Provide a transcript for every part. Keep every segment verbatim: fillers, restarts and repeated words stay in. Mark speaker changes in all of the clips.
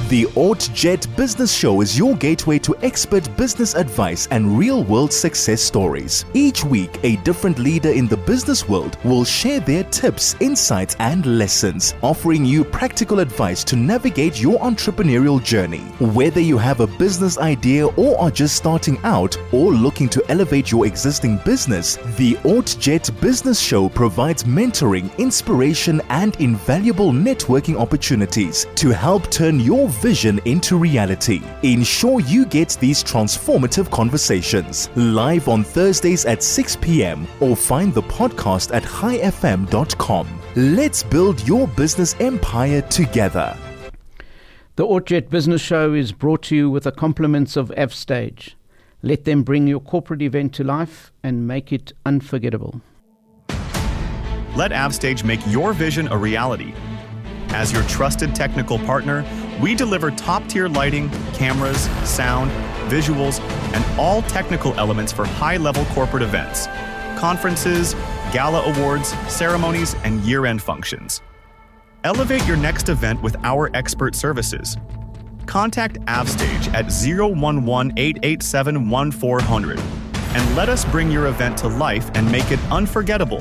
Speaker 1: The AutoJet Business Show is your gateway to expert business advice and real-world success stories. Each week, a different leader in the business world will share their tips, insights, and lessons, offering you practical advice to navigate your entrepreneurial journey. Whether you have a business idea or are just starting out or looking to elevate your existing business, the AutoJet Business Show provides mentoring, inspiration, and invaluable networking opportunities to help turn your vision into reality. Ensure you get these transformative conversations live on Thursdays at six p.m. or find the podcast at high f m dot com. Let's build your business empire together.
Speaker 2: The AutoJet Business Show is brought to you with the compliments of Avstage. Let them bring your corporate event to life and make it unforgettable.
Speaker 3: Let Avstage make your vision a reality. As your trusted technical partner, we deliver top-tier lighting, cameras, sound, visuals, and all technical elements for high-level corporate events, conferences, gala awards, ceremonies, and year-end functions. Elevate your next event with our expert services. Contact Avstage at zero one one, eight eight seven, one four zero zero and let us bring your event to life and make it unforgettable.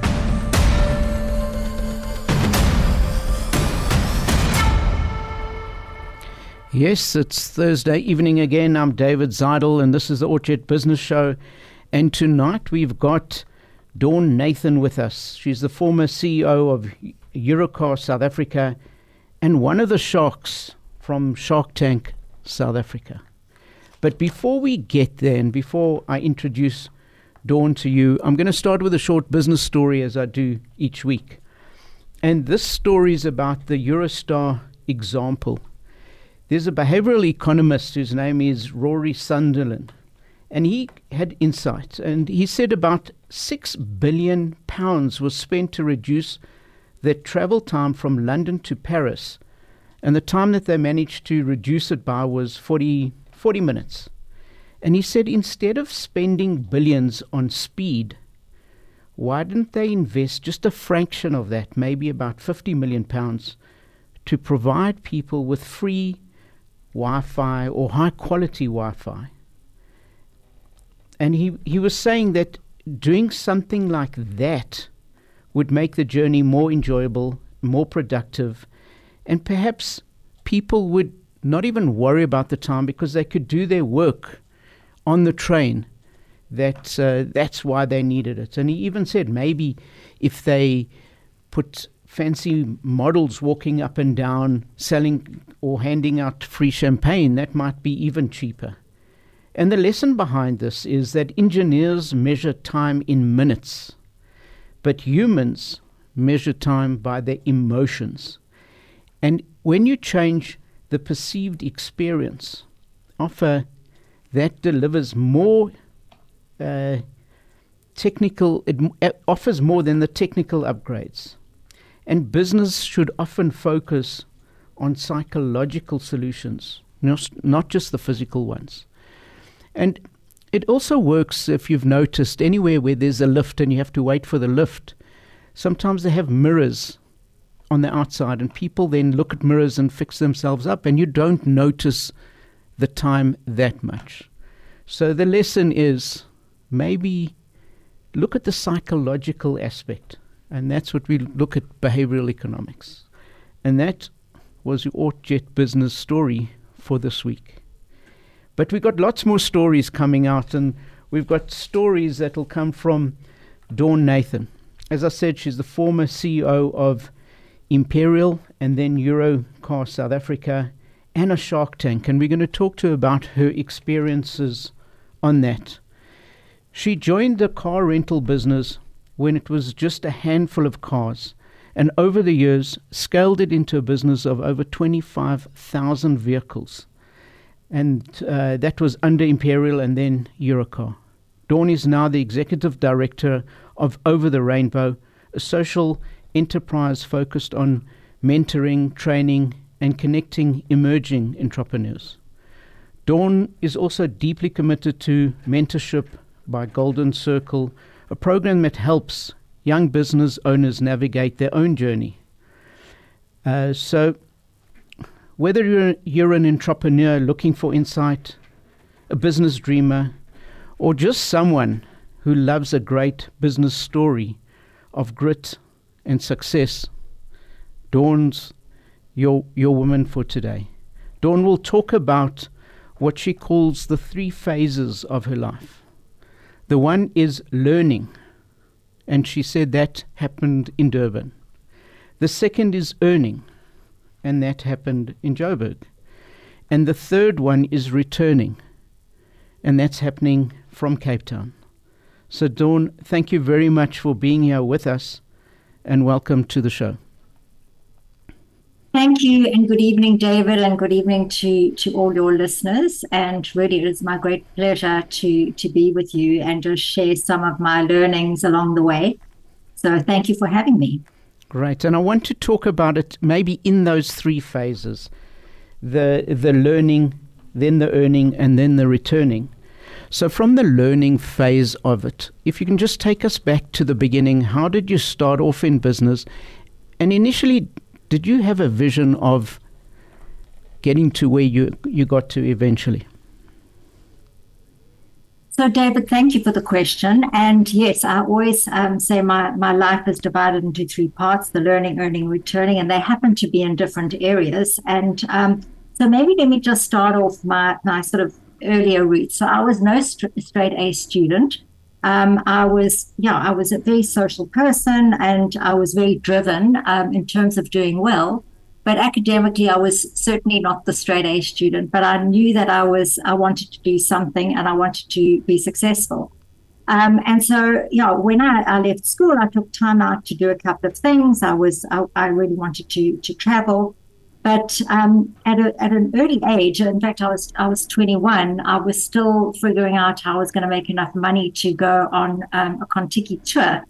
Speaker 2: Yes, it's Thursday evening again. I'm David Zeidel, and this is the AutoJet Business Show. And tonight we've got Dawn Nathan with us. She's the former C E O of Europcar South Africa and one of the sharks from Shark Tank South Africa. But before we get there, and before I introduce Dawn to you, I'm going to start with a short business story, as I do each week. And this story is about the Eurostar example. There's a behavioral economist whose name is Rory Sunderland, and he had insight, and he said about six billion pounds was spent to reduce their travel time from London to Paris, and the time that they managed to reduce it by was forty, forty minutes. And he said instead of spending billions on speed, why didn't they invest just a fraction of that, maybe about fifty million pounds, to provide people with free Wi-Fi or high-quality Wi-Fi? And he, he was saying that doing something like that would make the journey more enjoyable, more productive, and perhaps people would not even worry about the time because they could do their work on the train. That, uh, that's why they needed it. And he even said maybe if they put fancy models walking up and down, selling or handing out free champagne, that might be even cheaper. And the lesson behind this is that engineers measure time in minutes, but humans measure time by their emotions. And when you change the perceived experience, offer that delivers more uh, technical, it m- offers more than the technical upgrades. And business should often focus on psychological solutions, not, not just the physical ones. And it also works, if you've noticed, anywhere where there's a lift and you have to wait for the lift. Sometimes they have mirrors on the outside, and people then look at mirrors and fix themselves up, and you don't notice the time that much. So the lesson is maybe look at the psychological aspect. And that's what we look at behavioral economics. And that was your AutoJet business story for this week. But we've got lots more stories coming out, and we've got stories that will come from Dawn Nathan. As I said, she's the former C E O of Imperial and then Europcar South Africa and a Shark Tank. And we're going to talk to her about her experiences on that. She joined the car rental business when it was just a handful of cars, and over the years scaled it into a business of over twenty-five thousand vehicles. And uh, that was under Imperial and then Europcar. Dawn is now the executive director of Over the Rainbow, a social enterprise focused on mentoring, training, and connecting emerging entrepreneurs. Dawn is also deeply committed to mentorship by Golden Circle, a program that helps young business owners navigate their own journey. Uh, so whether you're, you're an entrepreneur looking for insight, a business dreamer, or just someone who loves a great business story of grit and success, Dawn's your, your woman for today. Dawn will talk about what she calls the three phases of her life. The one is learning, and she said that happened in Durban. The second is earning, and that happened in Joburg. And the third one is returning, and that's happening from Cape Town. So Dawn, thank you very much for being here with us, and welcome to the show.
Speaker 4: Thank you, and good evening, David, and good evening to, to all your listeners. And really, it is my great pleasure to, to be with you and just share some of my learnings along the way. So thank you for having me.
Speaker 2: Great. And I want to talk about it maybe in those three phases, the the learning, then the earning, and then the returning. So from the learning phase of it, if you can just take us back to the beginning, how did you start off in business? And initially, did you have a vision of getting to where you, you got to eventually?
Speaker 4: So, David, thank you for the question. And yes, I always um, say my, my life is divided into three parts, the learning, earning, returning, and they happen to be in different areas. And um, so maybe let me just start off my, my sort of earlier roots. So I was no st- straight A student. Um, I was, yeah, I was a very social person, and I was very driven um, in terms of doing well. But academically, I was certainly not the straight A student. But I knew that I was, I wanted to do something, and I wanted to be successful. Um, and so, yeah, when I, I left school, I took time out to do a couple of things. I was, I, I really wanted to to travel. But um, at a, at an early age, in fact, I was I was twenty-one. I was still figuring out how I was going to make enough money to go on um, a Contiki tour.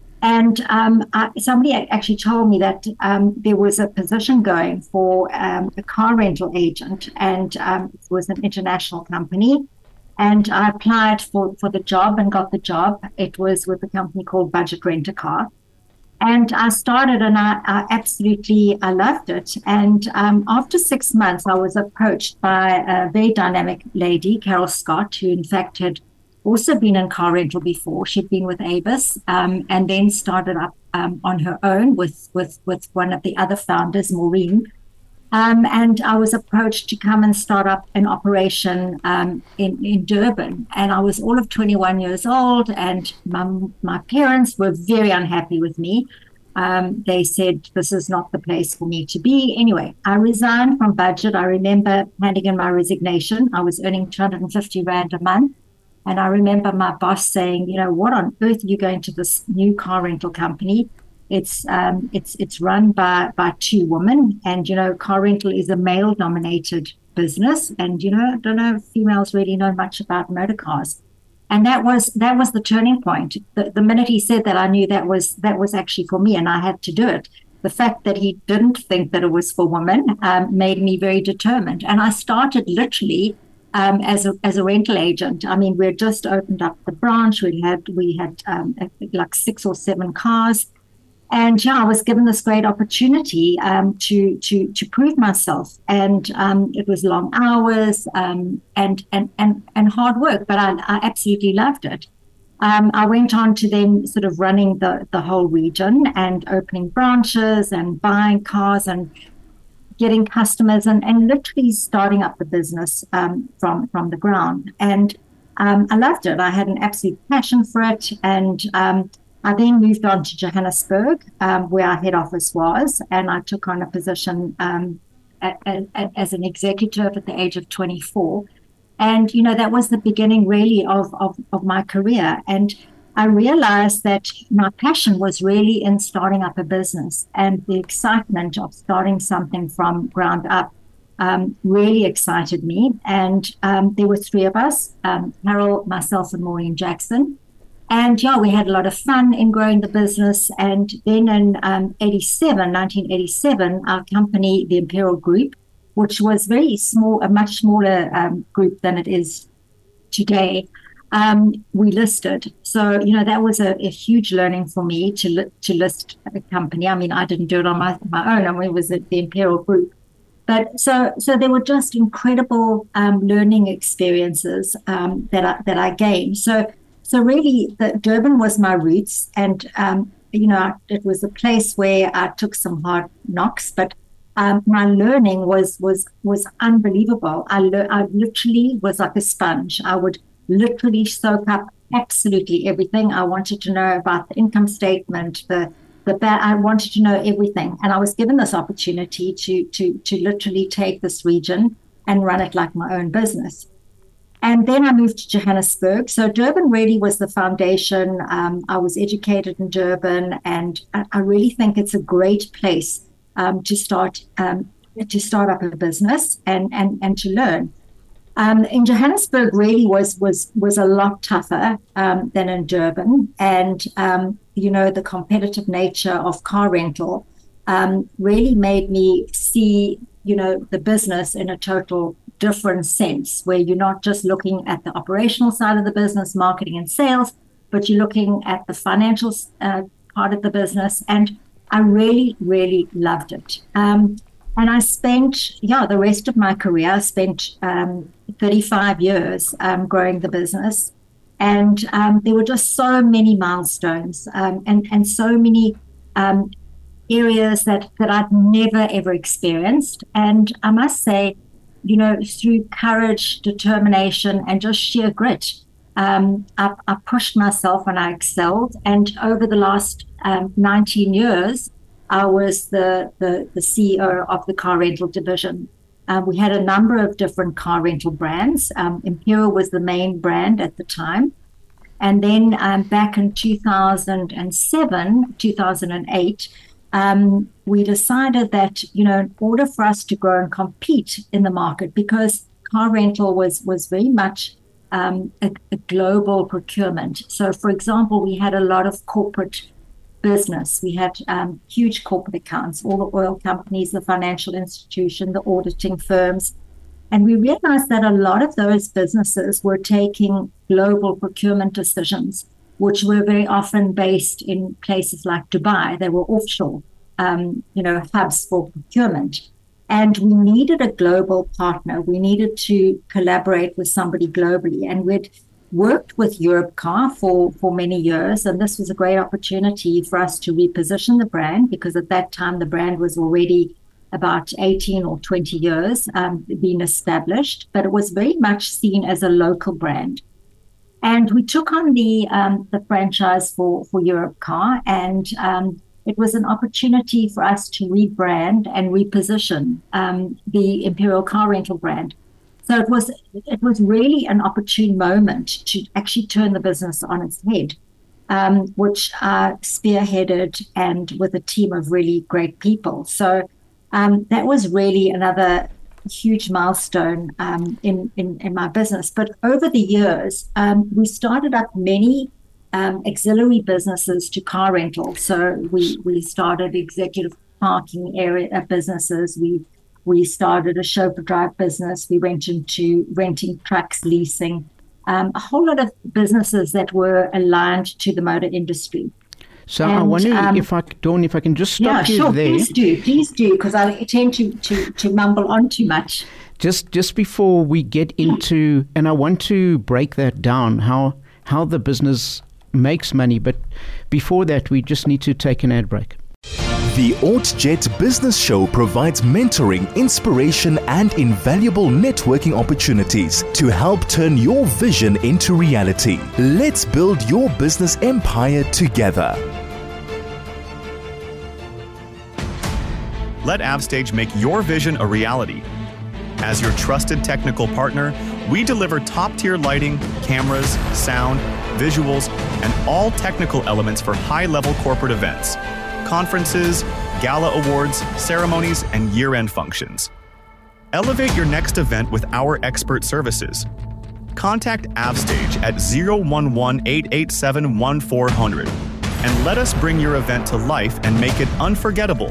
Speaker 4: And um, I, somebody actually told me that um, there was a position going for um, a car rental agent, and um, it was an international company. And I applied for, for the job and got the job. It was with a company called Budget Rent a Car. And I started, and I, I absolutely I loved it. And um, after six months, I was approached by a very dynamic lady, Carol Scott, who in fact had also been in car rental before. She'd been with Avis um, and then started up um, on her own with, with, with one of the other founders, Maureen. Um, and I was approached to come and start up an operation um, in, in Durban. And I was all of twenty-one years old, and my, my parents were very unhappy with me. Um, they said, this is not the place for me to be. Anyway, I resigned from Budget. I remember handing in my resignation. I was earning two hundred fifty rand a month. And I remember my boss saying, you know, what on earth are you going to this new car rental company? It's um, it's it's run by, by two women, and you know, car rental is a male-dominated business, and you know, I don't know if females really know much about motor cars, and that was that was the turning point. The, the minute he said that, I knew that was that was actually for me, and I had to do it. The fact that he didn't think that it was for women um, made me very determined, and I started literally um, as a as a rental agent. I mean, we had just opened up the branch. We had we had um, like six or seven cars. And yeah, I was given this great opportunity um, to to to prove myself, and um, it was long hours um, and and and and hard work, but I, I absolutely loved it. Um, I went on to then sort of running the the whole region and opening branches and buying cars and getting customers and, and literally starting up the business um, from from the ground. And um, I loved it. I had an absolute passion for it, and um, I then moved on to Johannesburg, um, where our head office was, and I took on a position um, a, a, a, as an executive at the age of twenty-four. And, you know, that was the beginning really of, of, of my career. And I realized that my passion was really in starting up a business, and the excitement of starting something from ground up um, really excited me. And um, there were three of us, um, Carol, myself, and Maureen Jackson. And yeah, we had a lot of fun in growing the business. And then in um, eighty-seven, nineteen eighty-seven, our company, the Imperial Group, which was very small, a much smaller um, group than it is today, um, we listed. So, you know, that was a, a huge learning for me to li- to list a company. I mean, I didn't do it on my, my own. I mean, it was the Imperial Group. But so so there were just incredible um, learning experiences um, that I that I gained. So so really, the, Durban was my roots, and um, you know it was a place where I took some hard knocks, but um, my learning was was was unbelievable. I le- I literally was like a sponge. I would literally soak up absolutely everything. I wanted to know about the income statement, the the ba- I wanted to know everything, and I was given this opportunity to to to literally take this region and run it like my own business. And then I moved to Johannesburg. So Durban really was the foundation. Um, I was educated in Durban, and I, I really think it's a great place um, to start um, to start up a business and and and to learn. Um, in Johannesburg, really was was was a lot tougher um, than in Durban, and um, you know the competitive nature of car rental um, really made me see you know the business in a total different sense, where you're not just looking at the operational side of the business, marketing and sales, but you're looking at the financial uh, part of the business, and I really really loved it. Um, And I spent, yeah, the rest of my career, I spent um, thirty-five years um, growing the business. And um, there were just so many milestones um, and, and so many um, areas that, that I'd never, ever experienced. And I must say, you know, through courage, determination, and just sheer grit, um, I, I pushed myself and I excelled. And over the last um, nineteen years, I was the, the, the C E O of the car rental division. Uh, we had a number of different car rental brands. Um, Imperial was the main brand at the time. And then um, back in two thousand seven, two thousand eight, um, we decided that, you know, in order for us to grow and compete in the market, because car rental was, was very much um, a, a global procurement. So, for example, we had a lot of corporate business. We had um, huge corporate accounts, all the oil companies, the financial institution, the auditing firms. And we realized that a lot of those businesses were taking global procurement decisions, which were very often based in places like Dubai. They were offshore, um, you know, hubs for procurement. And we needed a global partner. We needed to collaborate with somebody globally. And we'd worked with Europcar for, for many years, and this was a great opportunity for us to reposition the brand, because at that time the brand was already about eighteen or twenty years um, being established, but it was very much seen as a local brand. And we took on the um, the franchise for, for Europcar, and um, it was an opportunity for us to rebrand and reposition um, the Imperial Car Rental brand. So it was it was really an opportune moment to actually turn the business on its head, um, which I spearheaded, and with a team of really great people. So um, that was really another huge milestone um, in, in, in my business. But over the years, um, we started up many um, auxiliary businesses to car rental. So we, we started executive parking area businesses. We We started a chauffeur drive business. We went into renting trucks, leasing, um, a whole lot of businesses that were aligned to the motor industry.
Speaker 2: So
Speaker 4: and,
Speaker 2: I wonder um,
Speaker 4: if
Speaker 2: I, Dawn, if I can just stop
Speaker 4: yeah,
Speaker 2: you
Speaker 4: sure,
Speaker 2: there.
Speaker 4: Please do, please do, because I tend to, to, to mumble on too much.
Speaker 2: Just just before we get into, and I want to break that down, how how the business makes money. But before that, we just need to take an ad break.
Speaker 1: The OrtJet Business Show provides mentoring, inspiration, and invaluable networking opportunities to help turn your vision into reality. Let's build your business empire together.
Speaker 3: Let AvStage make your vision a reality. As your trusted technical partner, we deliver top-tier lighting, cameras, sound, visuals, and all technical elements for high-level corporate events, conferences, gala awards, ceremonies, and year-end functions. Elevate your next event with our expert services. Contact AvStage at zero one one, eight eight seven, one four zero zero and let us bring your event to life and make it unforgettable.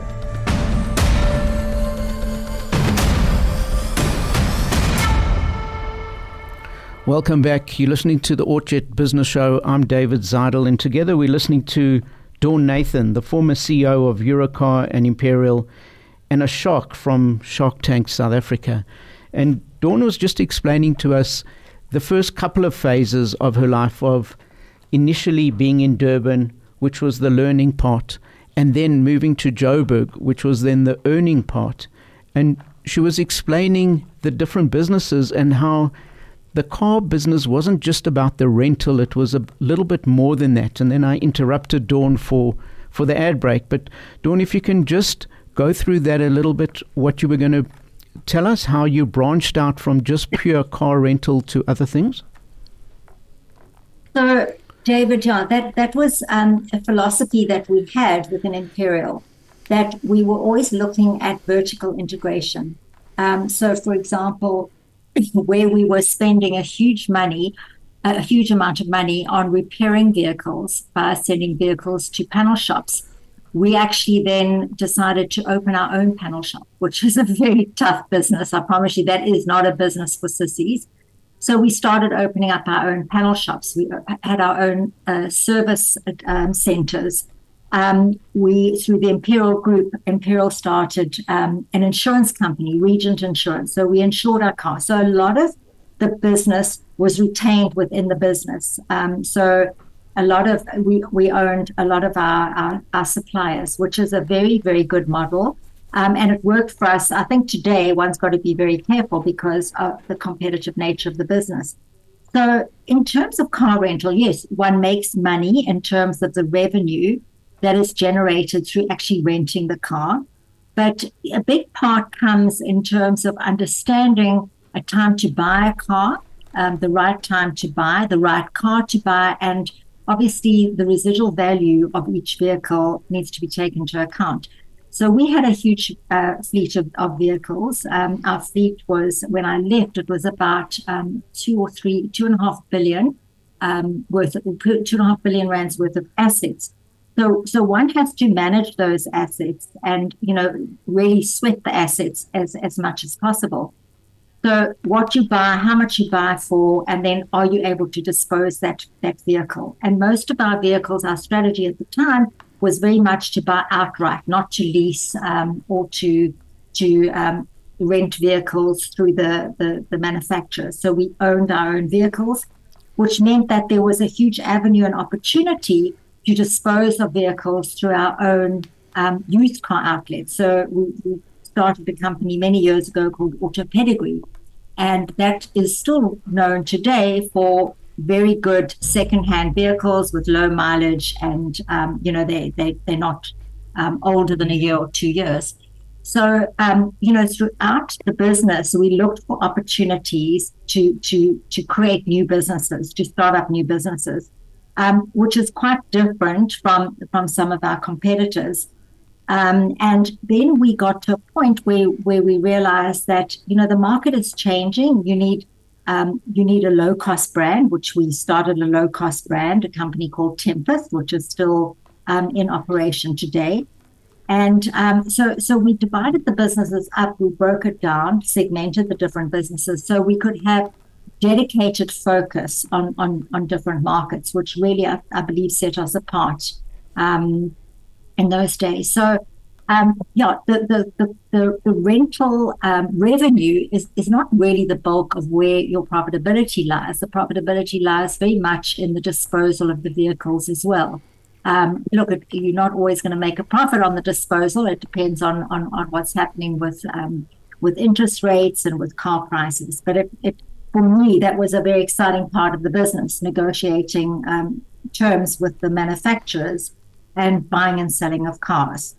Speaker 2: Welcome back. You're listening to the OrtJet Business Show. I'm David Zeidel, and together we're listening to Dawn Nathan, the former C E O of Europcar and Imperial. and a shark from Shark Tank South Africa. And Dawn was just explaining to us the first couple of phases of her life, of initially being in Durban, which was the learning part, and then moving to Joburg, which was then the earning part. And she was explaining the different businesses and how the car business wasn't just about the rental, it was a little bit more than that. And then I interrupted Dawn for, for the ad break. But Dawn, if you can just go through that a little bit, what you were going to tell us, how you branched out from just pure car rental to other things.
Speaker 4: So, David, yeah, that, that was um, a philosophy that we had within Imperial, that we were always looking at vertical integration. Um, so, for example, where we were spending a huge money, a huge amount of money on repairing vehicles by sending vehicles to panel shops, we actually then decided to open our own panel shop, which is a very tough business. I promise you, that is not a business for sissies. So we started opening up our own panel shops. We had our own uh, service um, centers. Um, we, through the Imperial Group, Imperial started um, an insurance company, Regent Insurance. So we insured our cars. So a lot of the business was retained within the business. Um, so a lot of, we, we owned a lot of our, our, our suppliers, which is a very, very good model. Um, and it worked for us. I think today one's got to be very careful because of the competitive nature of the business. So in terms of car rental, yes, one makes money in terms of the revenue that is generated through actually renting the car. But a big part comes in terms of understanding a time to buy a car, um, the right time to buy, the right car to buy, and obviously the residual value of each vehicle needs to be taken into account. So we had a huge uh, fleet of, of vehicles. Um, our fleet was, when I left, it was about um, two or three, two and a half billion um, worth, of, two and a half billion rands worth of assets. So, so one has to manage those assets and, you know, really sweat the assets as, as much as possible. So what you buy, how much you buy for, and then are you able to dispose that, that vehicle? And most of our vehicles, our strategy at the time was very much to buy outright, not to lease um, or to to um, rent vehicles through the, the, the manufacturers. So we owned our own vehicles, which meant that there was a huge avenue and opportunity to dispose of vehicles through our own um, used car outlets. So we, we started a company many years ago called Auto Pedigree, and that is still known today for very good second-hand vehicles with low mileage, and um, you know they they they're not um, older than a year or two years. So um, you know throughout the business, we looked for opportunities to to to create new businesses, to start up new businesses. Um, which is quite different from, from some of our competitors. Um, and then we got to a point where, where we realized that, you know, the market is changing. You need um, you need a low-cost brand, which we started a low-cost brand, a company called Tempest, which is still um, in operation today. And um, so, so we divided the businesses up. We broke it down, segmented the different businesses so we could have dedicated focus on, on, on different markets, which really, I, I believe, set us apart um, in those days. So, um, yeah, the the the, the, the rental um, revenue is, is not really the bulk of where your profitability lies. The profitability lies very much in the disposal of the vehicles as well. Um, look, you're not always going to make a profit on the disposal. It depends on on, on what's happening with um, with interest rates and with car prices. But it, it for me, that was a very exciting part of the business, negotiating um, terms with the manufacturers and buying and selling of cars.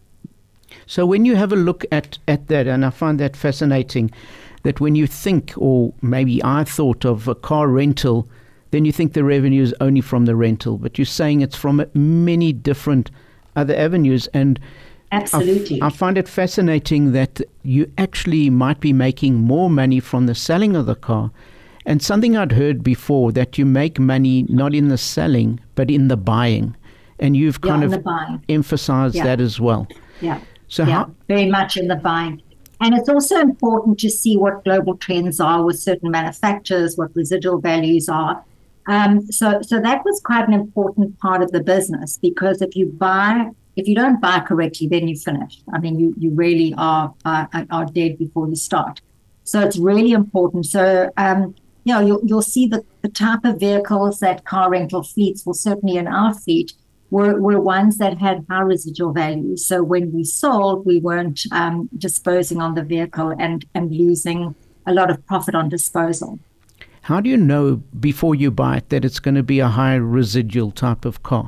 Speaker 2: So when you have a look at, at that, and I find that fascinating, that when you think, or maybe I thought of a car rental, then you think the revenue is only from the rental, but you're saying it's from many different other avenues. And
Speaker 4: absolutely,
Speaker 2: I, I find it fascinating that you actually might be making more money from the selling of the car. And something I'd heard before, that you make money not in the selling, but in the buying. And you've kind
Speaker 4: yeah,
Speaker 2: of emphasized yeah. that as well.
Speaker 4: Yeah,
Speaker 2: so
Speaker 4: yeah,
Speaker 2: how-
Speaker 4: very much in the buying. And it's also important to see what global trends are with certain manufacturers, what residual values are. Um, so, so that was quite an important part of the business, because if you buy if you don't buy correctly, then you're finished. I mean, you you really are are, are dead before you start. So it's really important. So um, you know, you'll you'll see the, the type of vehicles that car rental fleets, well, certainly in our fleet, were were ones that had high residual value. So when we sold, we weren't um, disposing on the vehicle and and losing a lot of profit on disposal.
Speaker 2: How do you know before you buy it that it's going to be a high residual type of car?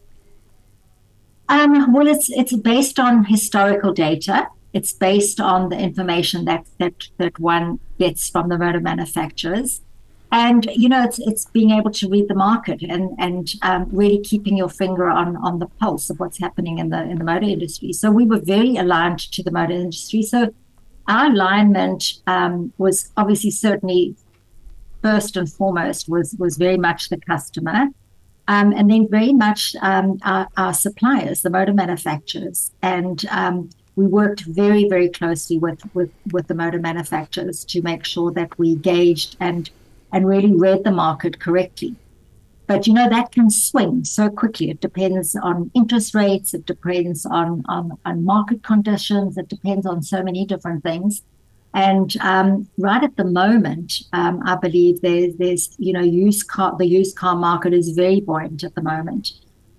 Speaker 4: Um, well, it's it's based on historical data. It's based on the information that that that one gets from the motor manufacturers, and you know, it's it's being able to read the market and and um, really keeping your finger on on the pulse of what's happening in the in the motor industry. So we were very aligned to the motor industry. So our alignment um, was obviously certainly first and foremost was was very much the customer. Um, and then very much um, our, our suppliers, the motor manufacturers. And um, we worked very, very closely with, with, with the motor manufacturers to make sure that we gauged and, and really read the market correctly. But, you know, that can swing so quickly. It depends on interest rates. It depends on, on, on market conditions. It depends on so many different things. And um, right at the moment, um, I believe there's, there's, you know, used car, the used car market is very buoyant at the moment.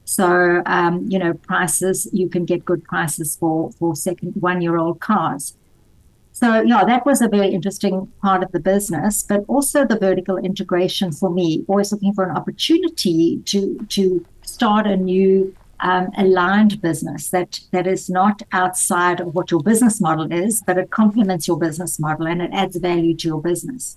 Speaker 4: So, um, you know, prices, you can get good prices for, for second, one-year-old cars. So, yeah, that was a very interesting part of the business, but also the vertical integration for me, always looking for an opportunity to, to start a new Um, aligned business that that is not outside of what your business model is, but it complements your business model and it adds value to your business.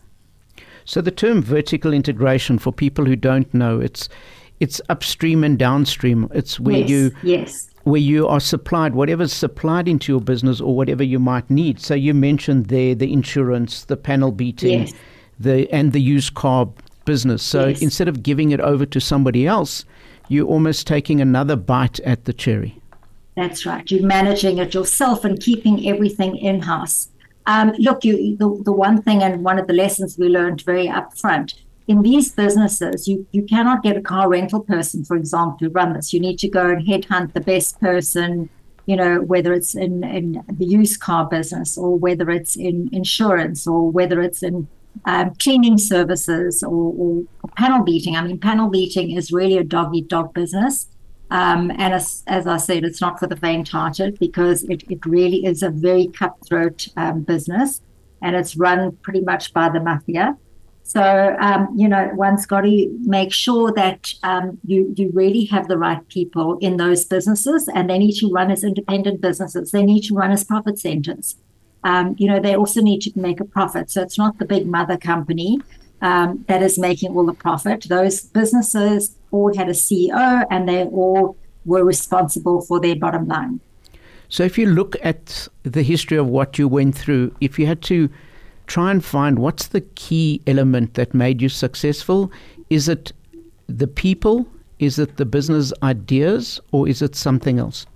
Speaker 2: So the term vertical integration, for people who don't know, it's it's upstream and downstream. It's where
Speaker 4: yes,
Speaker 2: you
Speaker 4: yes.
Speaker 2: where you are supplied, whatever's supplied into your business or whatever you might need. So you mentioned there the insurance, the panel beating,
Speaker 4: yes.
Speaker 2: the and the used car business. So
Speaker 4: yes.
Speaker 2: instead of giving it over to somebody else, you're almost taking another bite at the cherry.
Speaker 4: That's right. You're managing it yourself and keeping everything in-house. Um, look, you, the, the one thing and one of the lessons we learned very upfront, in these businesses, you, you cannot get a car rental person, for example, to run this. You need to go and headhunt the best person, you know, whether it's in, in the used car business or whether it's in insurance or whether it's in Um, cleaning services or, or, or panel beating. I mean, panel beating is really a dog-eat-dog business. Um, and as, as I said, it's not for the faint-hearted because it, it really is a very cutthroat um, business and it's run pretty much by the mafia. So, um, you know, one's got to make sure that um, you, you really have the right people in those businesses, and they need to run as independent businesses. They need to run as profit centers. Um, you know, they also need to make a profit. So it's not the big mother company um, that is making all the profit. Those businesses all had a C E O and they all were responsible for their bottom line.
Speaker 2: So if you look at the history of what you went through, if you had to try and find what's the key element that made you successful, is it the people, is it the business ideas, or is it something else?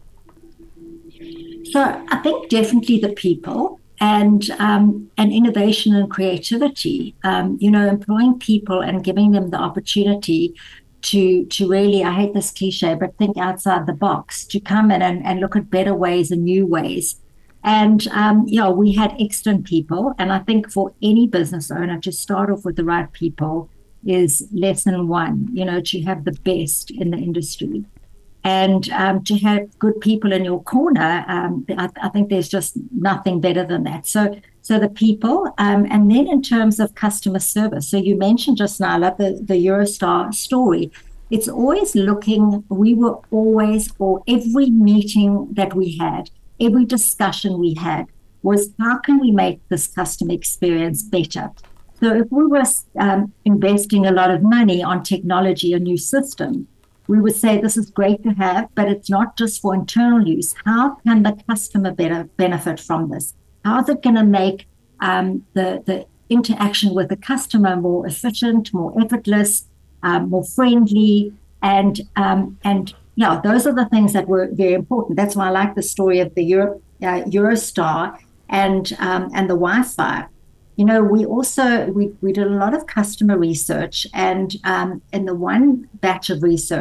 Speaker 4: So I think definitely the people and um, and innovation and creativity. Um, you know, employing people and giving them the opportunity to to really, I hate this cliche, but think outside the box, to come in and, and look at better ways and new ways. And, um, you know, we had excellent people. And I think for any business owner to start off with the right people is lesson one, you know, to have the best in the industry. And um, to have good people in your corner, um, I, I think there's just nothing better than that. So so the people, um, and then in terms of customer service. So you mentioned just now, I love the, the Eurostar story. It's always looking, we were always, or every meeting that we had, every discussion we had was how can we make this customer experience better? So if we were um, investing a lot of money on technology, a new system, we would say this is great to have, but it's not just for internal use. How can the customer better benefit from this? How is it going to make um, the, the interaction with the customer more efficient, more effortless, um, more friendly? And, um, and yeah, those are the things that were very important. That's why I like the story of the Euro, uh, Eurostar and, um, and the Wi-Fi. You know, we also, we, we did a lot of customer research, and um, in the one batch of research,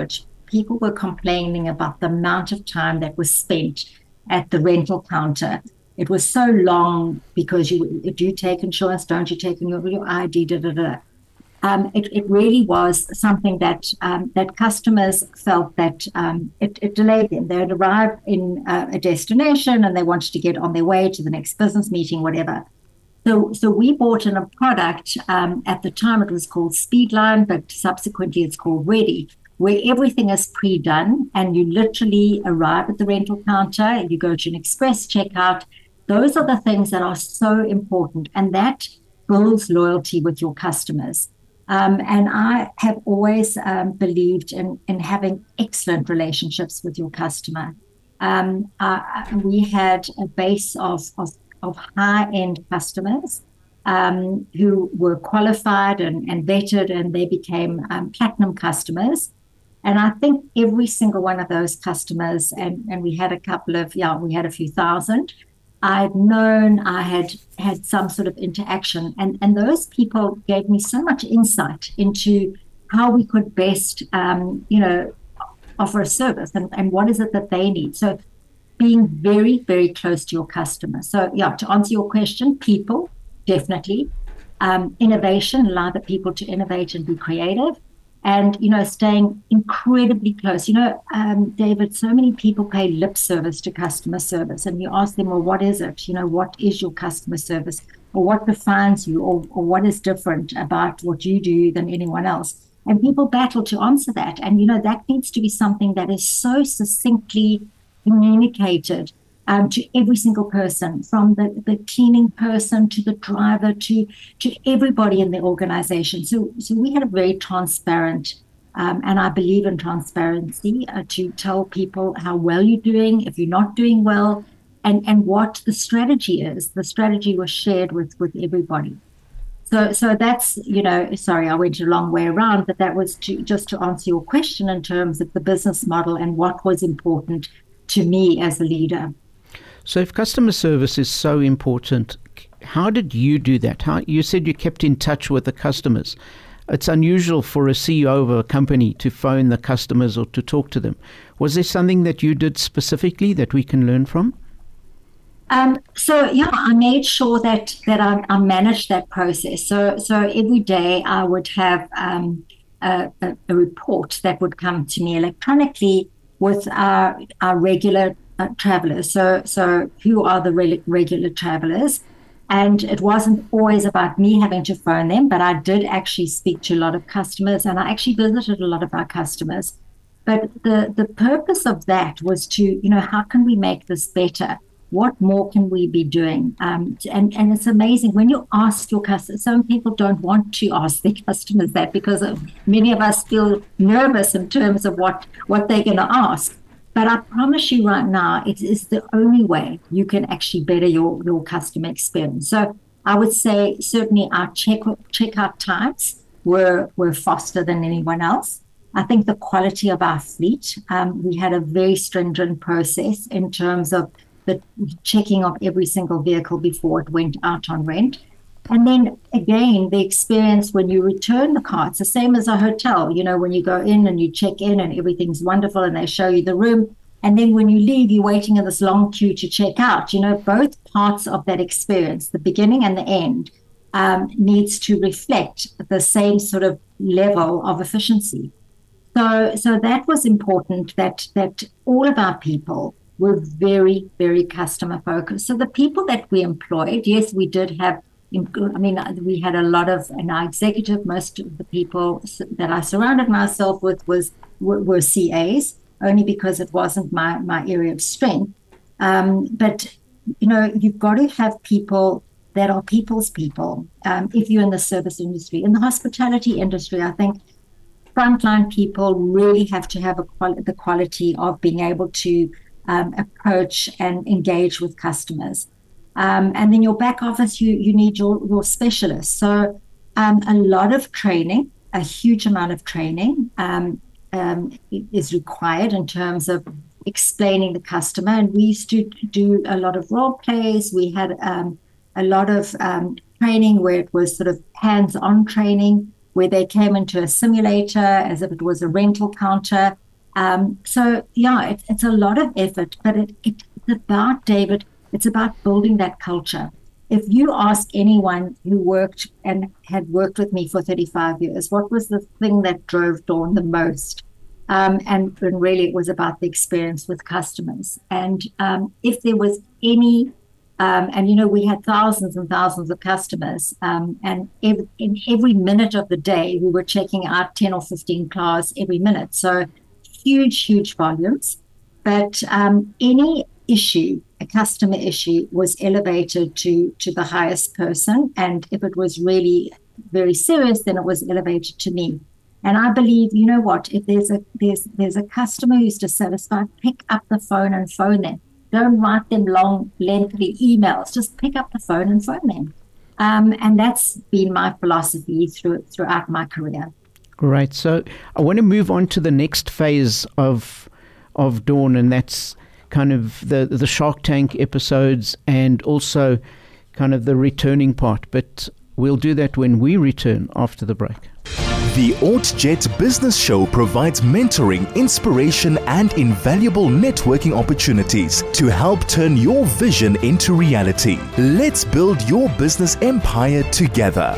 Speaker 4: people were complaining about the amount of time that was spent at the rental counter. It was so long because you do you take insurance, don't you take your, your I D, da da da. Um, it, it really was something that um, that customers felt that um, it, it delayed them. They'd arrive in uh, a destination and they wanted to get on their way to the next business meeting, whatever. So, so we bought in a product. Um, at the time, it was called Speedline, but subsequently it's called Ready, where everything is pre-done and you literally arrive at the rental counter. You go to an express checkout. Those are the things that are so important, and that builds loyalty with your customers. Um, and I have always um, believed in, in having excellent relationships with your customer. Um, uh, we had a base of, of, of high-end customers um, who were qualified and, and vetted, and they became um, platinum customers. And I think every single one of those customers, and, and we had a couple of, yeah, we had a few thousand, I'd known, I had had some sort of interaction, and, and those people gave me so much insight into how we could best, um, you know, offer a service and, and what is it that they need. So being very, very close to your customer. So yeah, to answer your question, people, definitely. Um, innovation, allow the people to innovate and be creative. And, you know, staying incredibly close. You know, um, David, so many people pay lip service to customer service. And you ask them, well, what is it? You know, what is your customer service? Or what defines you? Or, or what is different about what you do than anyone else? And people battle to answer that. And, you know, that needs to be something that is so succinctly communicated Um, to every single person, from the, the cleaning person to the driver to to everybody in the organization. So, so we had a very transparent, um, and I believe in transparency, uh, to tell people how well you're doing, if you're not doing well, and, and what the strategy is. The strategy was shared with, with everybody. So, so that's, you know, sorry, I went a long way around, but that was to just to answer your question in terms of the business model and what was important to me as a leader.
Speaker 2: So if customer service is so important, how did you do that? How, you said you kept in touch with the customers. It's unusual for a C E O of a company to phone the customers or to talk to them. Was there something that you did specifically that we can learn from?
Speaker 4: Um, so yeah, I made sure that that I, I managed that process. So so every day I would have um, a, a, a report that would come to me electronically with our, our regular Uh, travelers. So, so who are the re- regular travelers? And it wasn't always about me having to phone them, but I did actually speak to a lot of customers, and I actually visited a lot of our customers. But the, the purpose of that was to, you know, how can we make this better? What more can we be doing? Um, and, and it's amazing when you ask your customers. Some people don't want to ask their customers that because of, many of us feel nervous in terms of what, what they're going to ask. But I promise you right now, it is the only way you can actually better your, your customer experience. So I would say certainly our check checkout times were, were faster than anyone else. I think the quality of our fleet, um, we had a very stringent process in terms of the checking of every single vehicle before it went out on rent. And then again, the experience when you return the car, it's the same as a hotel. You know, when you go in and you check in and everything's wonderful and they show you the room. And then when you leave, you're waiting in this long queue to check out. You know, both parts of that experience, the beginning and the end, um, needs to reflect the same sort of level of efficiency. So, so that was important, that that all of our people were very, very customer focused. So the people that we employed, yes, we did have, I mean, we had a lot of, in our executive, most of the people that I surrounded myself with was were, were C As, only because it wasn't my, my area of strength. Um, but, you know, you've got to have people that are people's people. Um, if you're in the service industry, in the hospitality industry, I think frontline people really have to have a quali- the quality of being able to um, approach and engage with customers. Um, and then your back office, you you need your, your specialists. So um, a lot of training, a huge amount of training um, um, is required in terms of explaining the customer. And we used to do a lot of role plays. We had um, a lot of um, training where it was sort of hands-on training, where they came into a simulator as if it was a rental counter. Um, so, yeah, it, it's a lot of effort, but it, it, it's about, David, it's about building that culture. If you ask anyone who worked and had worked with me for thirty-five years, what was the thing that drove Dawn the most? Um, and, and really, it was about the experience with customers. And um, if there was any, um, and you know, we had thousands and thousands of customers, um, and every, in every minute of the day, we were checking out ten or fifteen cars every minute. So huge, huge volumes. But um, any issue, a customer issue, was elevated to, to the highest person. And if it was really very serious, then it was elevated to me. And I believe, you know what, if there's a there's there's a customer who's dissatisfied, pick up the phone and phone them. Don't write them long, lengthy emails. Just pick up the phone and phone them. Um, and that's been my philosophy through, throughout my career.
Speaker 2: Great. So I want to move on to the next phase of of Dawn, and that's kind of the, the Shark Tank episodes and also kind of the returning part. But we'll do that when we return after the break.
Speaker 1: The OrtJet Business Show provides mentoring, inspiration, and invaluable networking opportunities to help turn your vision into reality. Let's build your business empire together.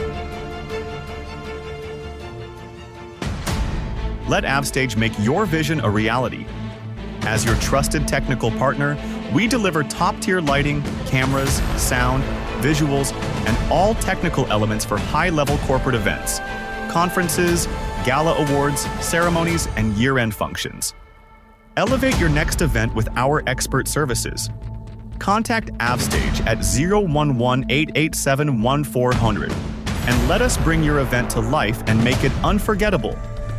Speaker 3: Let AvStage make your vision a reality. As your trusted technical partner, we deliver top-tier lighting, cameras, sound, visuals, and all technical elements for high-level corporate events, conferences, gala awards, ceremonies, and year-end functions. Elevate your next event with our expert services. Contact AvStage at zero one one, eight eight seven, one four zero zero and let us bring your event to life and make it unforgettable.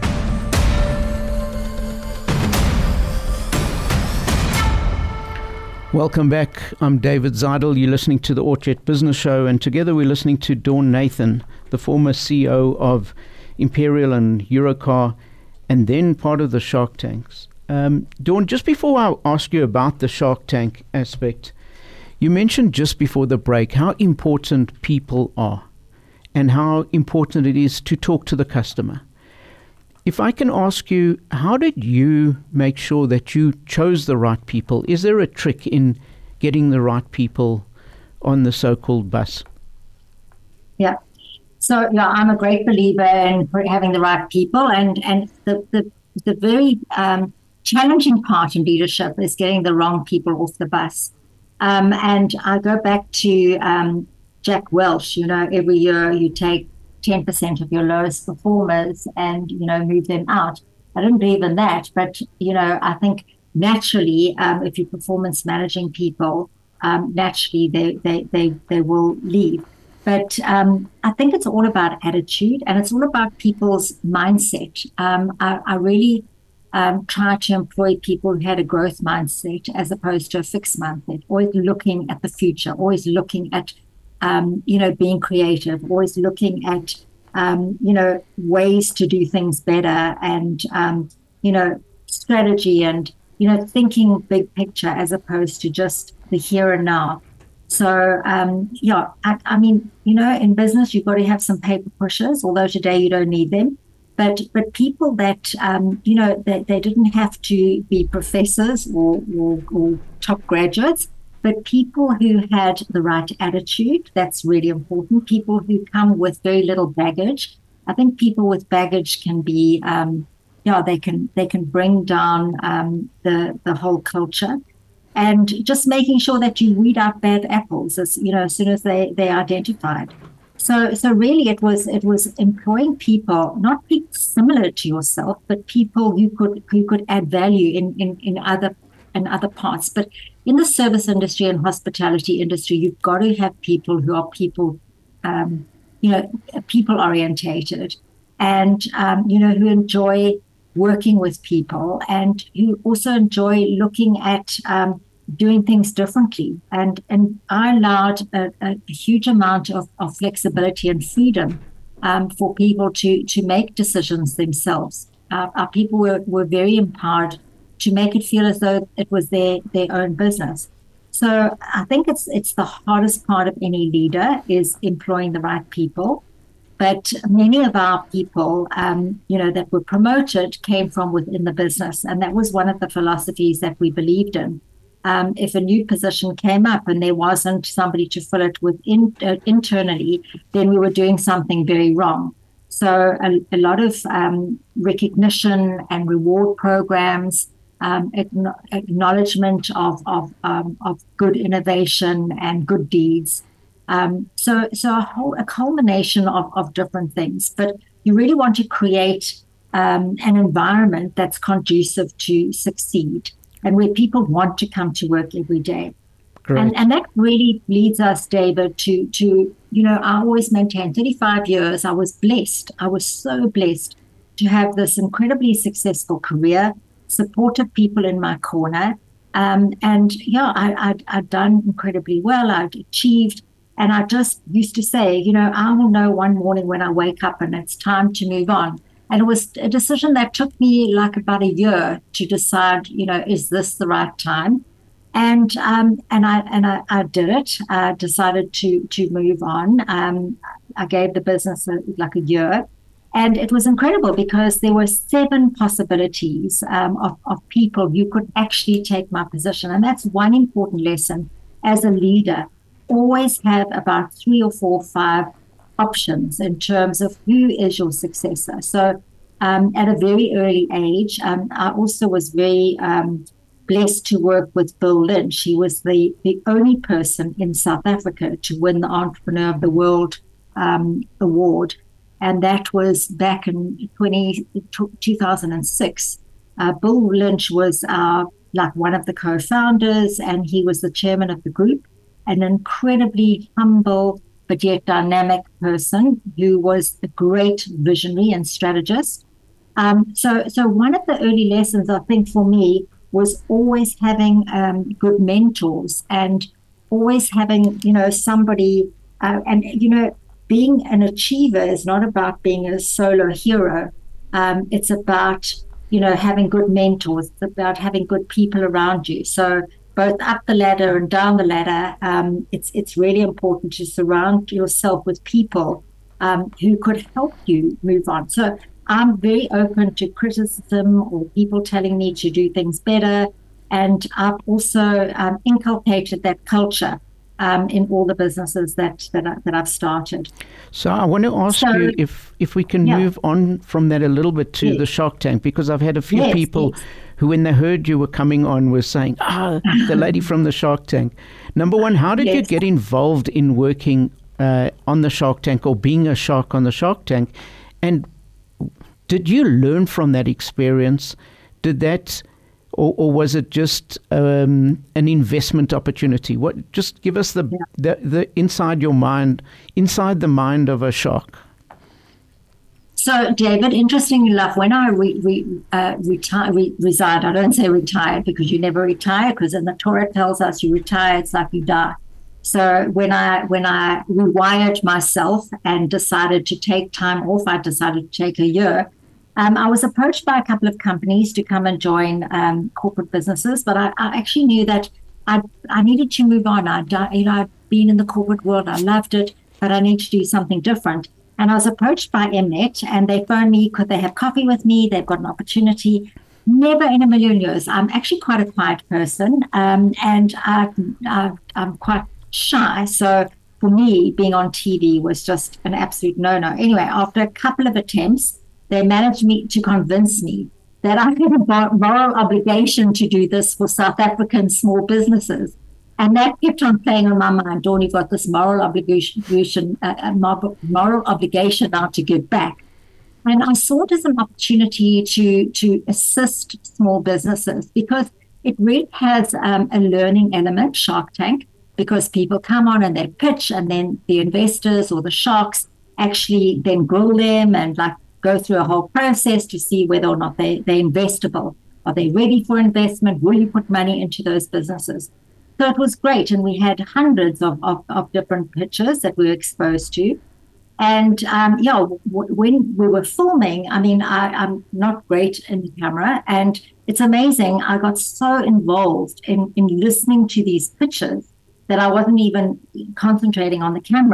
Speaker 2: Welcome back. I'm David Zeidel. You're listening to the OrtJet Business Show, and together we're listening to Dawn Nathan, the former C E O of Imperial and Europcar, and then part of the Shark Tanks. Um, Dawn, just before I ask you about the Shark Tank aspect, you mentioned just before the break how important people are and how important it is to talk to the customer. If I can ask you, how did you make sure that you chose the right people? Is there a trick in getting the right people on the so-called bus?
Speaker 4: Yeah. So, yeah, I'm a great believer in having the right people. And, and the, the, the very um, challenging part in leadership is getting the wrong people off the bus. Um, and I go back to um, Jack Welch. You know, every year you take ten percent of your lowest performers and, you know, move them out. I don't believe in that, but, you know, I think naturally, um, if you're performance managing people, um, naturally they, they, they, they will leave. But um, I think it's all about attitude and it's all about people's mindset. Um, I, I really um, try to employ people who had a growth mindset as opposed to a fixed mindset, always looking at the future, always looking at Um, you know, being creative, always looking at, um, you know, ways to do things better and, um, you know, strategy and, you know, thinking big picture as opposed to just the here and now. So, um, yeah, I, I mean, you know, in business, you've got to have some paper pushers, although today you don't need them. But but people that, um, you know, they, they didn't have to be professors or, or, or top graduates, but people who had the right attitude, that's really important. People who come with very little baggage. I think people with baggage can be, um, yeah, they can they can bring down um, the the whole culture, and just making sure that you weed out bad apples as you know as soon as they they identified. So so really, it was it was employing people, not people similar to yourself, but people who could who could add value in in in other in other parts, but in the service industry and hospitality industry, you've got to have people who are people, um, you know, people orientated and, um, you know, who enjoy working with people and who also enjoy looking at um, doing things differently. And, and I allowed a, a huge amount of, of flexibility and freedom um, for people to, to make decisions themselves. Uh, our people were, were very empowered to make it feel as though it was their, their own business. So I think it's it's the hardest part of any leader is employing the right people. but many of our people, um, you know, that were promoted came from within the business. And that was one of the philosophies that we believed in. Um, if a new position came up and there wasn't somebody to fill it within, uh, internally, then we were doing something very wrong. So a, a lot of um, recognition and reward programs, um, acknowledgement of of, um, of good innovation and good deeds. Um, so so a whole a culmination of, of different things. But you really want to create um, an environment that's conducive to succeed and where people want to come to work every day. And, and that really leads us, David, to, to, you know, I always maintain thirty-five years, I was blessed. I was so blessed to have this incredibly successful career, supportive people in my corner. Um, and, yeah, I, I'd, I'd done incredibly well. I'd achieved. And I just used to say, you know, I will know one morning when I wake up and it's time to move on. And it was a decision that took me like about a year to decide, you know, is this the right time? And um, and I and I, I did it. I decided to to move on. Um, I gave the business a, like a year, and it was incredible because there were seven possibilities um, of of people who could actually take my position. And that's one important lesson as a leader. Always have about three or four, five options in terms of who is your successor. So um, at a very early age, um, I also was very um, blessed to work with Bill Lynch. He was the, the only person in South Africa to win the Entrepreneur of the World um, award. And that was back in two thousand six. Uh, Bill Lynch was our, like one of the co-founders, and he was the chairman of the group, an incredibly humble but yet dynamic person who was a great visionary and strategist. Um, so, so one of the early lessons, I think, for me was always having um, good mentors and always having, you know, somebody, uh, and, you know, being an achiever is not about being a solo hero. Um, it's about, you know, having good mentors. It's about having good people around you. So both up the ladder and down the ladder, um, it's it's really important to surround yourself with people um, who could help you move on. So I'm very open to criticism or people telling me to do things better. And I've also um, inculcated that culture um, in all the businesses that that, I, that I've started.
Speaker 2: So I want to ask so, you if, if we can yeah. move on from that a little bit to yes. the Shark Tank, because I've had a few yes, people yes. who, when they heard you were coming on, were saying, ah, the lady from the Shark Tank. Number one, how did yes. you get involved in working uh, on the Shark Tank or being a shark on the Shark Tank? And did you learn from that experience? Did that, or, or was it just um, an investment opportunity? What? Just give us the, yeah. the the inside your mind, inside the mind of a shark.
Speaker 4: So, David, interestingly enough, when I re, re, uh, retire, re, resigned, I don't say retired because you never retire, because in the Torah tells us you retire, it's like you die. So when I when I rewired myself and decided to take time off, I decided to take a year. Um, I was approached by a couple of companies to come and join um, corporate businesses, but I, I actually knew that I I needed to move on. I'd, you know, I'd been in the corporate world, I loved it, but I need to do something different. And I was approached by Mnet, and they phoned me, could they have coffee with me? They've got an opportunity. Never in a million years. I'm actually quite a quiet person, um, and I, I, I'm quite shy. So for me, being on T V was just an absolute no-no. Anyway, after a couple of attempts, they managed me to convince me that I had a moral obligation to do this for South African small businesses. And that kept on playing on my mind. Dawn, you've got this moral obligation, uh, moral obligation now to give back. And I saw it as an opportunity to, to assist small businesses, because it really has um, a learning element, Shark Tank, because people come on and they pitch, and then the investors or the sharks actually then grill them and like go through a whole process to see whether or not they, they're investable. Are they ready for investment? Will you put money into those businesses? So it was great. And we had hundreds of, of, of different pitches that we were exposed to. And, um, yeah, w- when we were filming, I mean, I, I'm not great in the camera. And it's amazing. I got so involved in, in listening to these pitches that I wasn't even concentrating on the camera.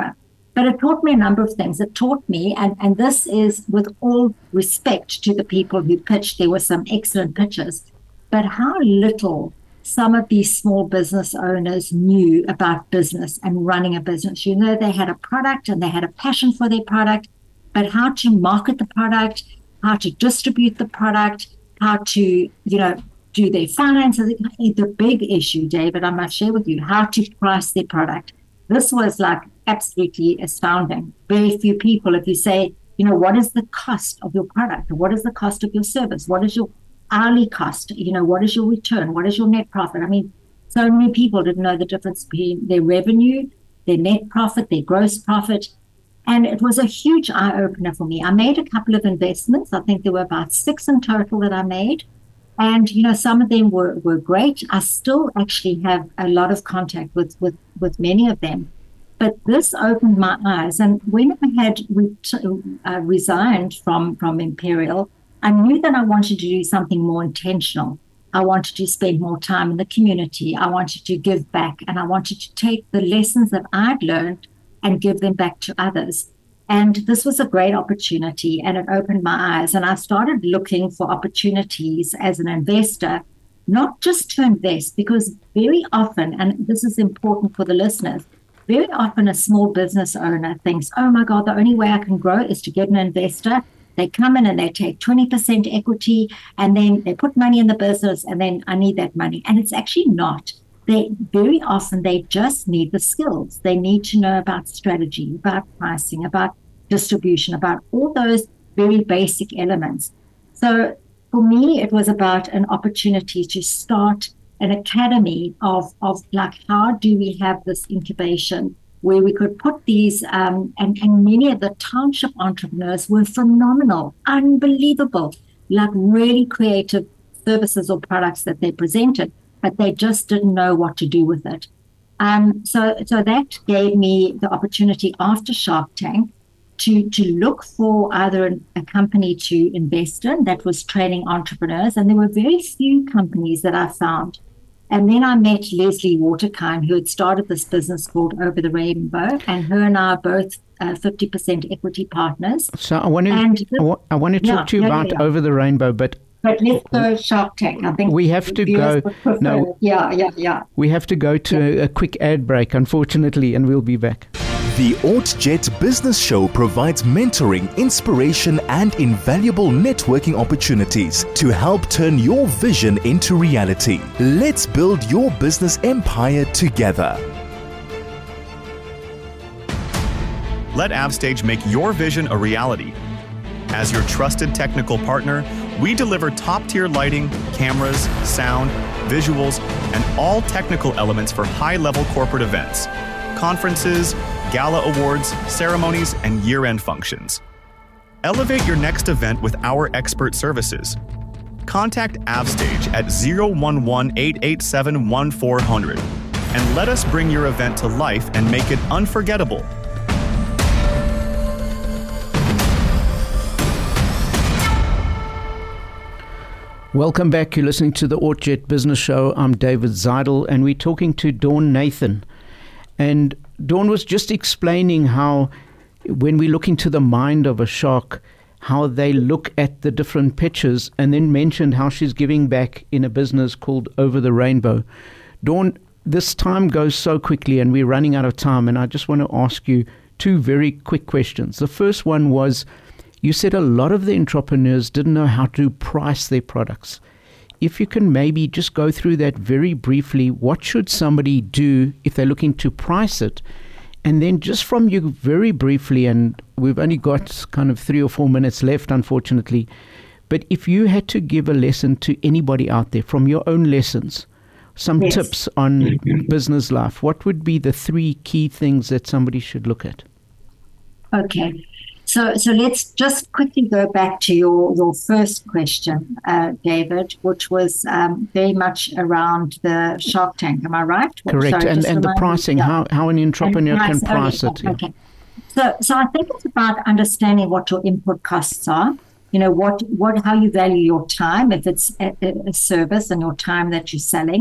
Speaker 4: But it taught me a number of things. It taught me, and, and this is with all respect to the people who pitched, there were some excellent pitches, but how little some of these small business owners knew about business and running a business. You know, they had a product and they had a passion for their product, but how to market the product, how to distribute the product, how to, you know, do their finances. The big issue, David, I must share with you, how to price their product. This was like absolutely astounding. Very few people, if you say, you know, what is the cost of your product? What is the cost of your service? What is your hourly cost? You know, what is your return? What is your net profit? I mean, so many people didn't know the difference between their revenue, their net profit, their gross profit. And it was a huge eye-opener for me. I made a couple of investments. I think there were about six in total that I made. And, you know, some of them were, were great. I still actually have a lot of contact with, with, with many of them. But this opened my eyes. And when I had re- uh, resigned from, from Imperial, I knew that I wanted to do something more intentional. I wanted to spend more time in the community. I wanted to give back. And I wanted to take the lessons that I'd learned and give them back to others. And this was a great opportunity, and it opened my eyes. And I started looking for opportunities as an investor, not just to invest, because very often, and this is important for the listeners, very often a small business owner thinks, oh my God, the only way I can grow is to get an investor. They come in and they take twenty percent equity, and then they put money in the business, and then I need that money. And it's actually not. They very often, they just need the skills. They need to know about strategy, about pricing, about distribution, about all those very basic elements. So for me, it was about an opportunity to start an academy of, of like, how do we have this incubation where we could put these, um, and, and many of the township entrepreneurs were phenomenal, unbelievable, like really creative services or products that they presented, but they just didn't know what to do with it. Um, so, so that gave me the opportunity after Shark Tank to, to look for either an, a company to invest in that was training entrepreneurs. And there were very few companies that I found. And then I met Leslie Waterkine, who had started this business called Over the Rainbow, and her and I are both uh, fifty percent equity partners.
Speaker 2: So I want to,
Speaker 4: and the,
Speaker 2: I want, I want to talk
Speaker 4: yeah,
Speaker 2: to you
Speaker 4: yeah,
Speaker 2: about
Speaker 4: yeah.
Speaker 2: Over the Rainbow, but
Speaker 4: But let's go Shark Tank. I think
Speaker 2: we have to go. No,
Speaker 4: yeah, yeah, yeah.
Speaker 2: We have to go to yeah. a quick ad break, unfortunately, and we'll be back.
Speaker 1: The OrtJet Business Show provides mentoring, inspiration, and invaluable networking opportunities to help turn your vision into reality. Let's build your business empire together.
Speaker 3: Let AvStage make your vision a reality. As your trusted technical partner, we deliver top-tier lighting, cameras, sound, visuals, and all technical elements for high-level corporate events, conferences, gala awards, ceremonies, and year-end functions. Elevate your next event with our expert services. Contact AvStage at zero one one, eight eight seven, one four zero zero and let us bring your event to life and make it unforgettable.
Speaker 2: Welcome back. You're listening to the OrtJet Business Show. I'm David Zeidel, and we're talking to Dawn Nathan. And Dawn was just explaining how when we look into the mind of a shark, how they look at the different pitches, and then mentioned how she's giving back in a business called Over the Rainbow. Dawn, this time goes so quickly and we're running out of time, and I just want to ask you two very quick questions. The first one was, you said a lot of the entrepreneurs didn't know how to price their products. If you can maybe just go through that very briefly, what should somebody do if they're looking to price it? And then just from you very briefly, and we've only got kind of three or four minutes left, unfortunately, but if you had to give a lesson to anybody out there from your own lessons, some yes. tips on business life, what would be the three key things that somebody should look at?
Speaker 4: Okay. So so let's just quickly go back to your, your first question, uh, David, which was um, very much around the Shark Tank. Am I right?
Speaker 2: Correct. Sorry, and and the pricing, me, yeah. how, how an entrepreneur price, can price
Speaker 4: okay,
Speaker 2: it. Yeah.
Speaker 4: Okay. So so I think it's about understanding what your input costs are. You know, what, what how you value your time, if it's a, a service and your time that you're selling.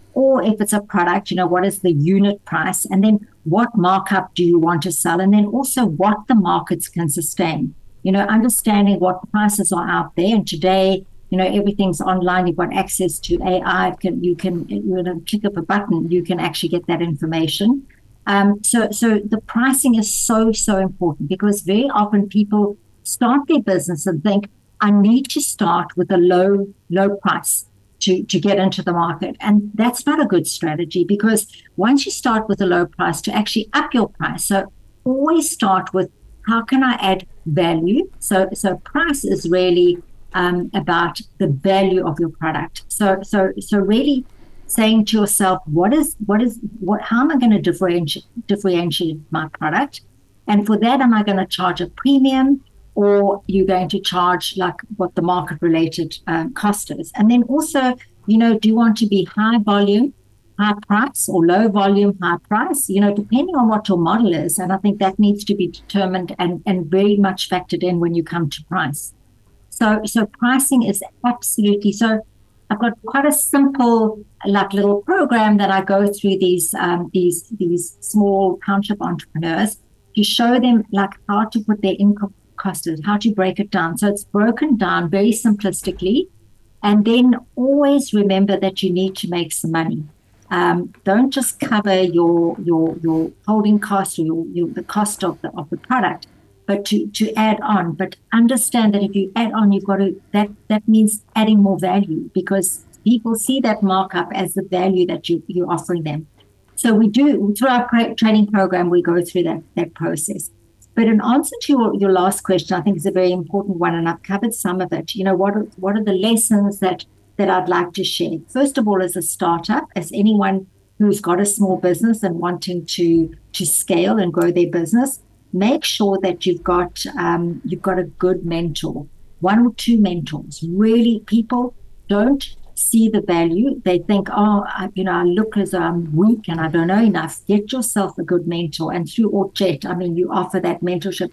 Speaker 4: Or if it's a product, you know, what is the unit price? And then what markup do you want to sell? And then also what the markets can sustain. You know, understanding what prices are out there. And today, you know, everything's online. You've got access to A I. Can, you can, you know, click up a button, you can actually get that information. Um, so, so the pricing is so, so important, because very often people start their business and think, I need to start with a low, low price to, to get into the market. And that's not a good strategy, because once you start with a low price, to actually up your price. So always start with, how can I add value? So, so price is really um, about the value of your product. So, so, so really saying to yourself, what is, what is, what, how am I going to differentiate, differentiate my product? And for that, am I going to charge a premium, or you're going to charge like what the market related um, cost is? And then also, you know, do you want to be high volume, high price, or low volume, high price? You know, depending on what your model is. And I think that needs to be determined and, and very much factored in when you come to price. So, so pricing is absolutely, so I've got quite a simple, like little program that I go through these, um, these, these small township entrepreneurs to show them like how to put their income cost is, how to break it down. So it's broken down very simplistically. And then always remember that you need to make some money. Um, don't just cover your your your holding cost or your, your the cost of the of the product, but to, to add on. But understand that if you add on, you've got to, that that means adding more value, because people see that markup as the value that you, you're offering them. So we do, through our training program, we go through that that process. But in answer to your, your last question, I think is a very important one, and I've covered some of it. You know, what are, what are the lessons that, that I'd like to share? First of all, as a startup, as anyone who's got a small business and wanting to, to scale and grow their business, make sure that you've got um, you've got a good mentor, one or two mentors. Really, people don't see the value. They think, oh, I, you know, I look as though I'm weak and I don't know enough. Get yourself a good mentor. And through OrtJet, I mean, you offer that mentorship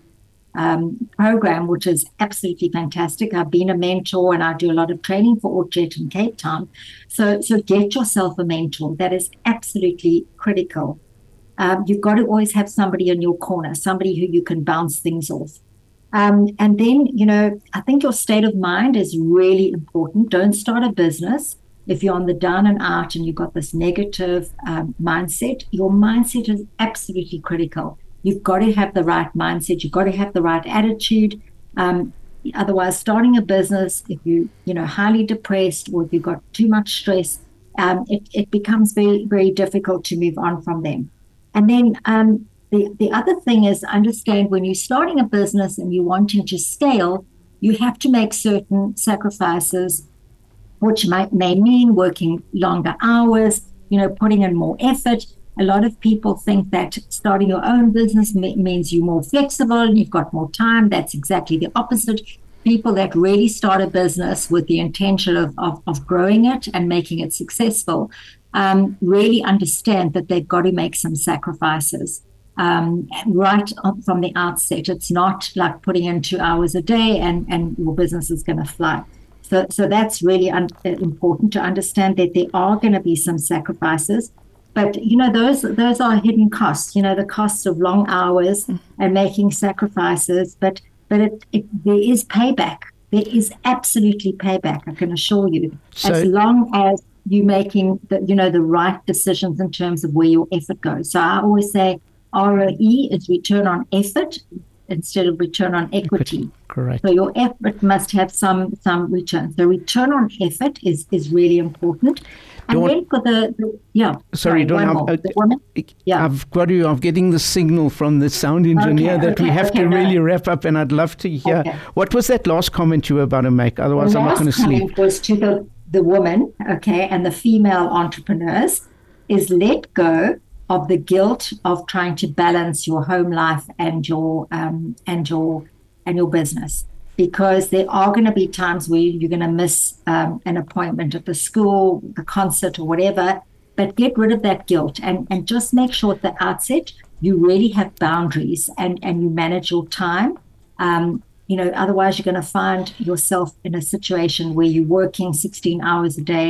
Speaker 4: um, program, which is absolutely fantastic. I've been a mentor and I do a lot of training for OrtJet in Cape Town. So, so get yourself a mentor. That is absolutely critical. Um, you've got to always have somebody in your corner, somebody who you can bounce things off. Um, and then, you know, I think your state of mind is really important. Don't start a business if you're on the down and out and you've got this negative um, mindset. Your mindset is absolutely critical. You've got to have the right mindset. You've got to have the right attitude. Um, otherwise, starting a business, if you, you know, highly depressed or if you've got too much stress, um, it, it becomes very, very difficult to move on from them. And then um, the, the other thing is understand when you're starting a business and you're wanting to scale, you have to make certain sacrifices, which might, may mean working longer hours, you know, putting in more effort. A lot of people think that starting your own business me- means you're more flexible and you've got more time. That's exactly the opposite. People that really start a business with the intention of, of, of growing it and making it successful um, really understand that they've got to make some sacrifices. Um, right from the outset. It's not like putting in two hours a day and, and your business is going to fly. So, so that's really un- important to understand that there are going to be some sacrifices, but you know those those are hidden costs. You know the costs of long hours and making sacrifices, but but it, it, there is payback. There is absolutely payback. I can assure you, so, as long as you're making the you know the right decisions in terms of where your effort goes. So I always say, R O E is return on effort instead of return on equity. equity.
Speaker 2: Correct.
Speaker 4: So your effort must have some some return. So return on effort is, is really important. And don't, then for the, the yeah.
Speaker 2: Sorry, don't have, uh, the woman? Yeah. I've got you. I'm getting the signal from the sound engineer okay, that okay, we have okay, to really no. wrap up, and I'd love to hear okay. what was that last comment you were about to make. Otherwise, the I'm not going to sleep.
Speaker 4: Last comment was to the the woman, okay, and the female entrepreneurs is let go of the guilt of trying to balance your home life and your um, and your and your business, because there are going to be times where you're going to miss um, an appointment at the school, the concert, or whatever. But get rid of that guilt and and just make sure at the outset you really have boundaries and and you manage your time. Um, you know, otherwise you're going to find yourself in a situation where you're working sixteen hours a day.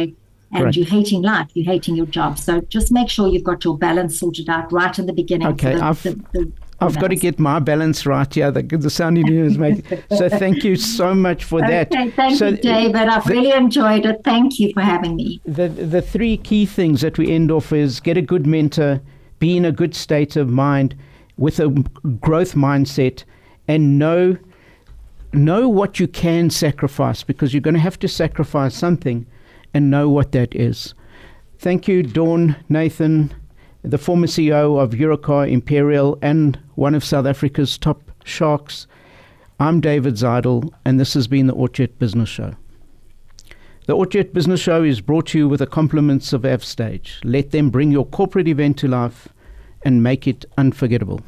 Speaker 4: and
Speaker 2: Right.
Speaker 4: you're hating life, you're hating your job. So just make sure you've got your balance sorted out right in the beginning.
Speaker 2: Okay,
Speaker 4: for the,
Speaker 2: I've-
Speaker 4: the, the,
Speaker 2: I've got to
Speaker 4: balance.
Speaker 2: get my balance right here. The, the sound engineer is making. So thank you so much for that.
Speaker 4: Okay, thank
Speaker 2: so
Speaker 4: you, David. I've
Speaker 2: the,
Speaker 4: really enjoyed it. Thank you for having me.
Speaker 2: The, the three key things that we end off is get a good mentor, be in a good state of mind with a growth mindset, and know, know what you can sacrifice, because you're going to have to sacrifice something, and know what that is. Thank you, Dawn, Nathan, the former C E O of Europcar Imperial and one of South Africa's top sharks. I'm David Zeidel, and this has been the Orchard Business Show. The Orchard Business Show is brought to you with the compliments of AvStage. Let them bring your corporate event to life and make it unforgettable.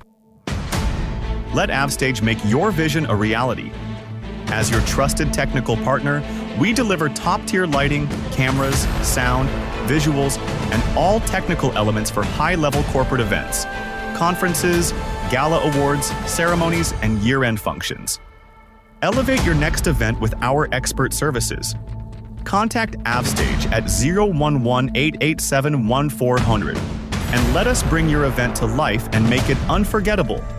Speaker 3: Let AvStage make your vision a reality. As your trusted technical partner, we deliver top-tier lighting, cameras, sound, visuals, and all technical elements for high-level corporate events, conferences, gala awards, ceremonies, and year-end functions. Elevate your next event with our expert services. Contact AvStage at zero one one, eight eight seven, one four zero zero and let us bring your event to life and make it unforgettable.